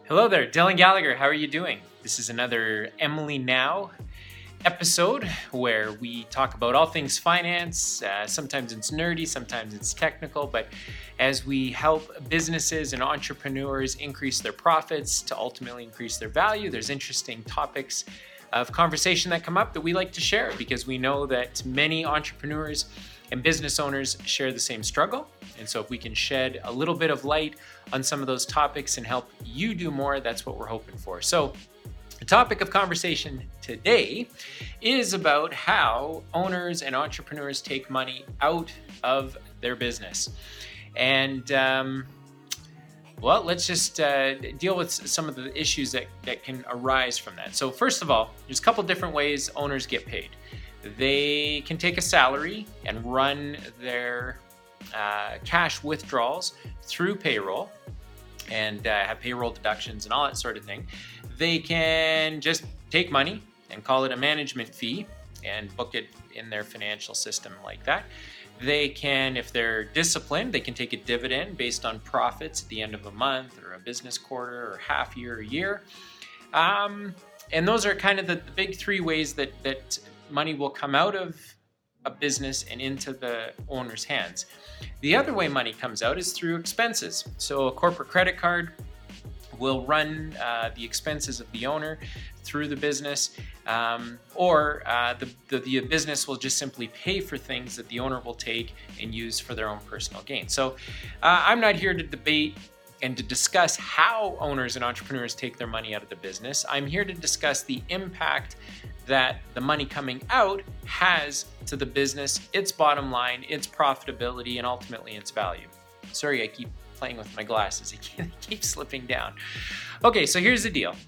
Hello there, Dylan Gallagher. How are you doing? This is another Emily Now episode where we talk about all things finance. Sometimes it's nerdy, sometimes it's technical, but as we help businesses and entrepreneurs increase their profits to ultimately increase their value, there's interesting topics of conversation that come up that we like to share because we know that many entrepreneurs and business owners share the same struggle. And so if we can shed a little bit of light on some of those topics and help you do more, that's what we're hoping for. So the topic of conversation today is about how owners and entrepreneurs take money out of their business. And let's just deal with some of the issues that can arise from that. So first of all, there's a couple different ways owners get paid. They can take a salary and run their cash withdrawals through payroll and have payroll deductions and all that sort of thing. They can just take money and call it a management fee and book it in their financial system like that. They can, if they're disciplined, they can take a dividend based on profits at the end of a month or a business quarter or half year or year. And those are kind of the big three ways that money will come out of a business and into the owner's hands. The other way money comes out is through expenses. So a corporate credit card will run the expenses of the owner through the business, or the business will just simply pay for things that the owner will take and use for their own personal gain. So I'm not here to debate and to discuss how owners and entrepreneurs take their money out of the business. I'm here to discuss the impact that the money coming out has to the business, its bottom line, its profitability, and ultimately its value. Sorry, I keep playing with my glasses. It keeps slipping down. Okay, so here's the deal.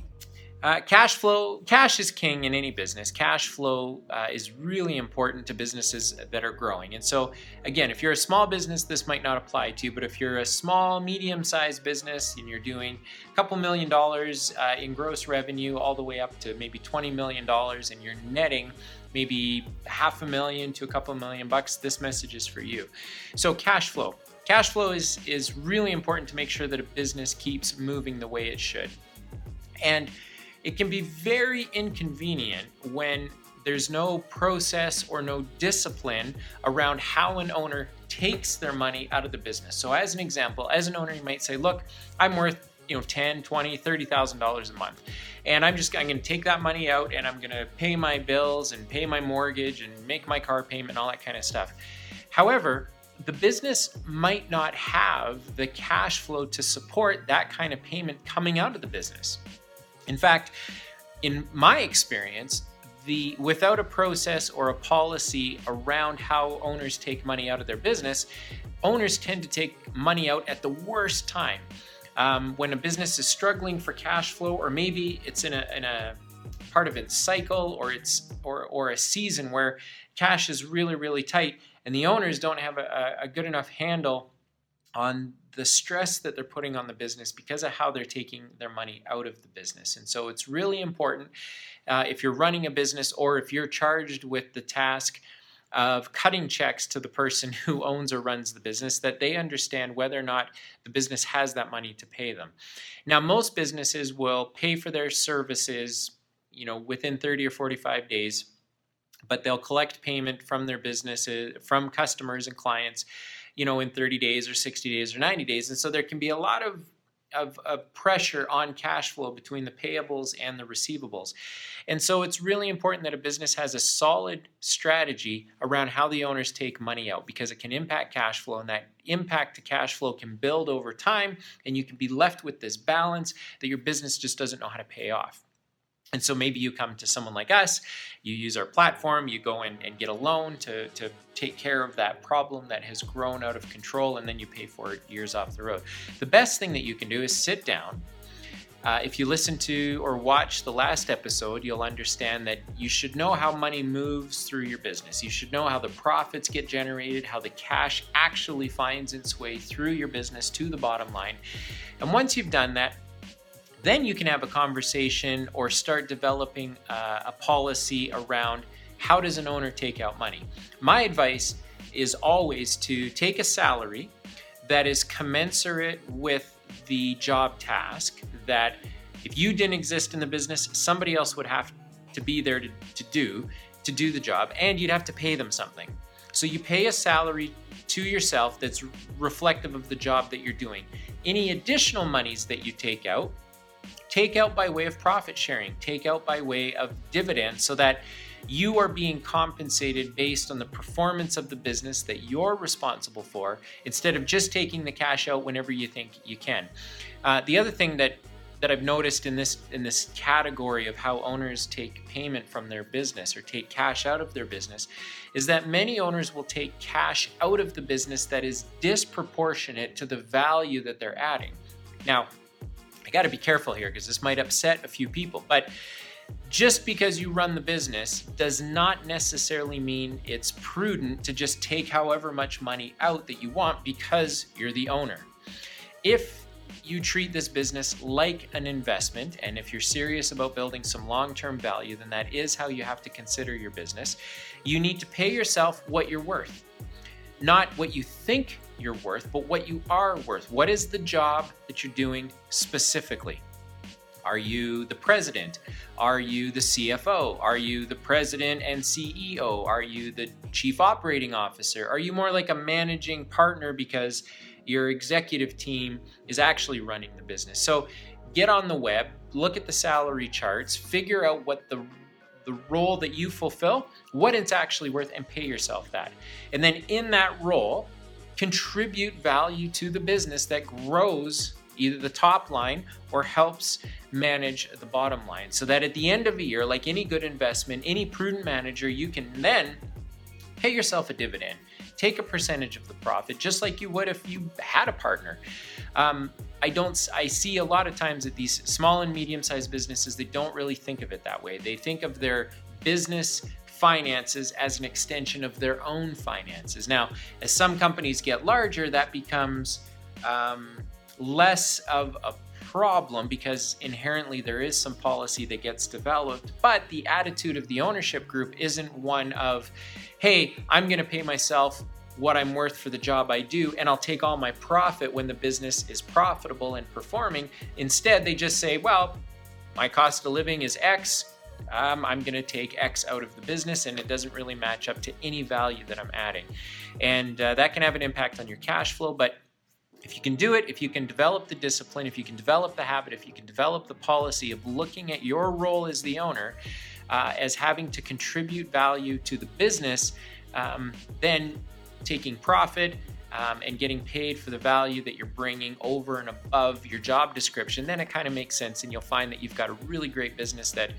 Cash is king in any business. Cash flow is really important to businesses that are growing. And so, again, if you're a small business, this might not apply to you, but if you're a small, medium-sized business and you're doing a couple $1 million in gross revenue all the way up to maybe $20 million and you're netting maybe $500,000 to a couple $1 million, this message is for you. So cash flow. Cash flow is really important to make sure that a business keeps moving the way it should. And it can be very inconvenient when there's no process or no discipline around how an owner takes their money out of the business. So as an example, as an owner, you might say, look, I'm worth $10,000, $20,000, $30,000 a month. And I'm going to take that money out and I'm going to pay my bills and pay my mortgage and make my car payment and all that kind of stuff. However, the business might not have the cash flow to support that kind of payment coming out of the business. In fact, in my experience, without a process or a policy around how owners take money out of their business, owners tend to take money out at the worst time. When a business is struggling for cash flow, or maybe it's in a part of its cycle, or a season where cash is really, really tight, and the owners don't have a good enough handle on the stress that they're putting on the business because of how they're taking their money out of the business. And so it's really important if you're running a business or if you're charged with the task of cutting checks to the person who owns or runs the business, that they understand whether or not the business has that money to pay them. Now, most businesses will pay for their services, within 30 or 45 days, but they'll collect payment from their businesses, from customers and clients, in 30 days or 60 days or 90 days. And so there can be a lot of pressure on cash flow between the payables and the receivables. And so it's really important that a business has a solid strategy around how the owners take money out, because it can impact cash flow, and that impact to cash flow can build over time, and you can be left with this balance that your business just doesn't know how to pay off. And so maybe you come to someone like us, you use our platform, you go in and get a loan to take care of that problem that has grown out of control, and then you pay for it years off the road. The best thing that you can do is sit down. If you listen to or watch the last episode, you'll understand that you should know how money moves through your business. You should know how the profits get generated, how the cash actually finds its way through your business to the bottom line. And once you've done that, then you can have a conversation or start developing a policy around how does an owner take out money. My advice is always to take a salary that is commensurate with the job task that if you didn't exist in the business, somebody else would have to be there to do the job, and you'd have to pay them something. So you pay a salary to yourself that's reflective of the job that you're doing. Any additional monies that you take out by way of profit sharing, take out by way of dividends, so that you are being compensated based on the performance of the business that you're responsible for, instead of just taking the cash out whenever you think you can. The other thing that I've noticed in this category of how owners take payment from their business or take cash out of their business is that many owners will take cash out of the business that is disproportionate to the value that they're adding. Now, I got to be careful here because this might upset a few people, but just because you run the business does not necessarily mean it's prudent to just take however much money out that you want because you're the owner. If you treat this business like an investment, and if you're serious about building some long-term value, then that is how you have to consider your business. You need to pay yourself what you're worth. Not what you think you're worth, but what you are worth. What is the job that you're doing specifically? Are you the president? Are you the CFO? Are you the president and CEO? Are you the chief operating officer? Are you more like a managing partner because your executive team is actually running the business? So get on the web, look at the salary charts, figure out what the role that you fulfill, what it's actually worth, and pay yourself that. And then in that role, contribute value to the business that grows either the top line or helps manage the bottom line, so that at the end of a year, like any good investment, any prudent manager, you can then pay yourself a dividend, take a percentage of the profit, just like you would if you had a partner. I see a lot of times that these small and medium-sized businesses, they don't really think of it that way. They think of their business finances as an extension of their own finances. Now, as some companies get larger, that becomes less of a problem because inherently there is some policy that gets developed, but the attitude of the ownership group isn't one of, hey, I'm going to pay myself what I'm worth for the job I do, and I'll take all my profit when the business is profitable and performing. Instead, they just say, well, my cost of living is X. I'm going to take X out of the business, and it doesn't really match up to any value that I'm adding. And that can have an impact on your cash flow, but if you can do it, if you can develop the discipline, if you can develop the habit, if you can develop the policy of looking at your role as the owner as having to contribute value to the business, then taking profit and getting paid for the value that you're bringing over and above your job description, then it kind of makes sense, and you'll find that you've got a really great business that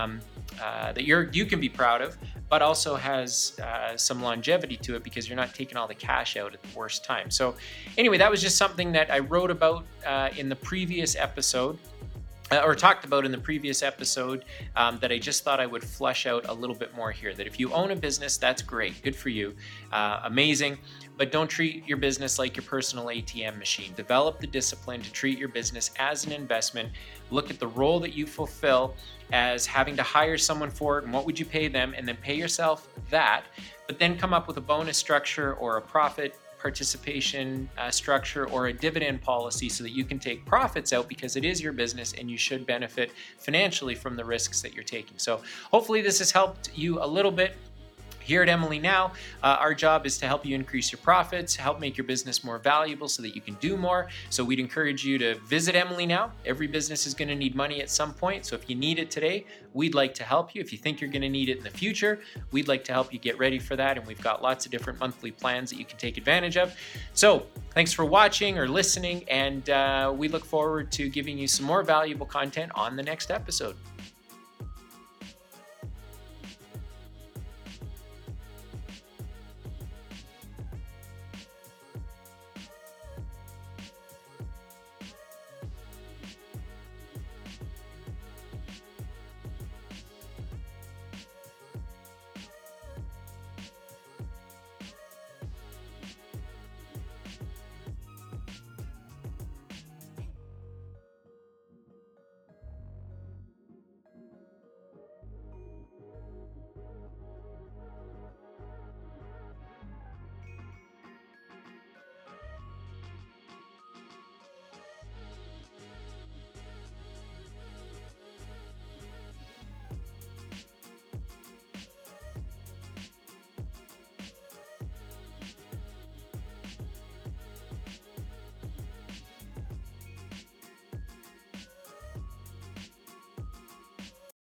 you can be proud of, but also has some longevity to it because you're not taking all the cash out at the worst time. So anyway, that was just something that I wrote about in the previous episode. Or talked about in the previous episode that I just thought I would flesh out a little bit more here. That if you own a business, that's great, good for you, amazing, but don't treat your business like your personal ATM machine. Develop the discipline to treat your business as an investment. Look at the role that you fulfill as having to hire someone for it, and what would you pay them, and then pay yourself that, but then come up with a bonus structure or a profit participation structure or a dividend policy so that you can take profits out, because it is your business and you should benefit financially from the risks that you're taking. So hopefully this has helped you a little bit. Here at Emily Now, our job is to help you increase your profits, help make your business more valuable so that you can do more. So we'd encourage you to visit Emily Now. Every business is going to need money at some point. So if you need it today, we'd like to help you. If you think you're going to need it in the future, we'd like to help you get ready for that. And we've got lots of different monthly plans that you can take advantage of. So thanks for watching or listening. And we look forward to giving you some more valuable content on the next episode.